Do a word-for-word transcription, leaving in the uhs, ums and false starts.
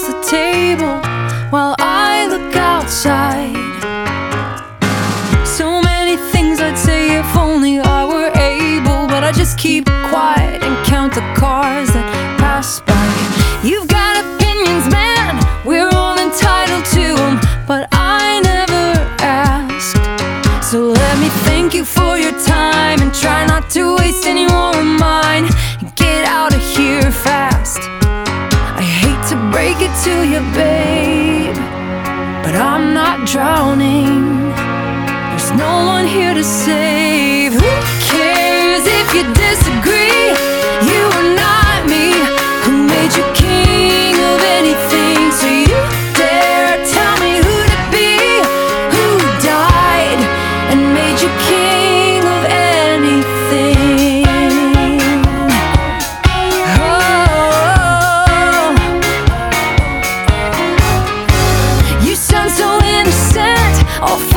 the table while I look outside. So many things I'd say if only I were able, but I just keep quiet and count the cars that pass by. You've got opinions, man, we're all entitled to them, but I never asked. So let me thank you for your time and try not to waste any more of mine. Get out of here fast. I hate to break it to you, babe, but I'm not drowning. There's no one here to save. Who cares if you disagree? You are not me. Who made you king of anything? So you dare tell me who to be? Who died and made you king of anything? Oh, you sound so innocent, all